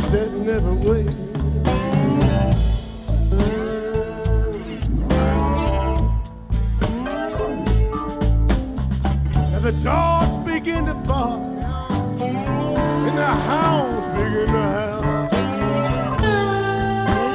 setting every way. And the dogs begin to bark, and the hounds begin to howl.